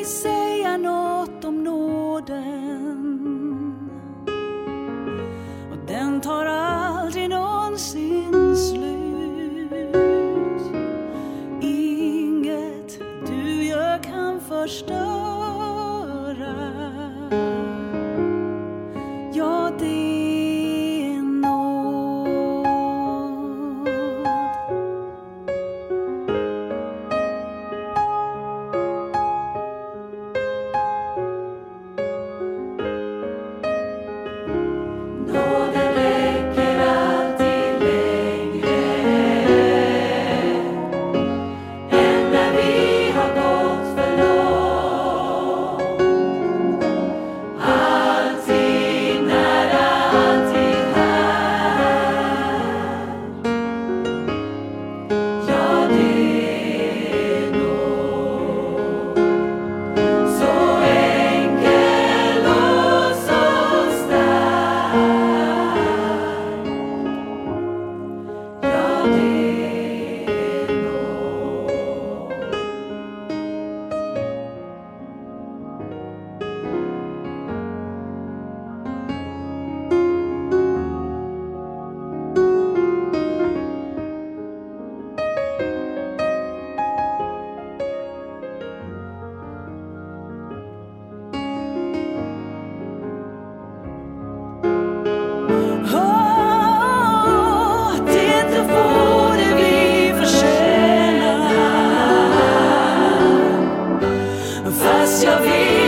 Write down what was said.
säga något om nåden, och den tar aldrig någonsin slut. Inget du gör kan förstöra. Ja, det är nåd. Nåden räcker alltid längre än när vi har gått för långt. Alltid nära, alltid här. Ja, det är nåd. Så enkel och så stark. Ja, det är nåd. Att inte få det vi förtjänar, fast jag vet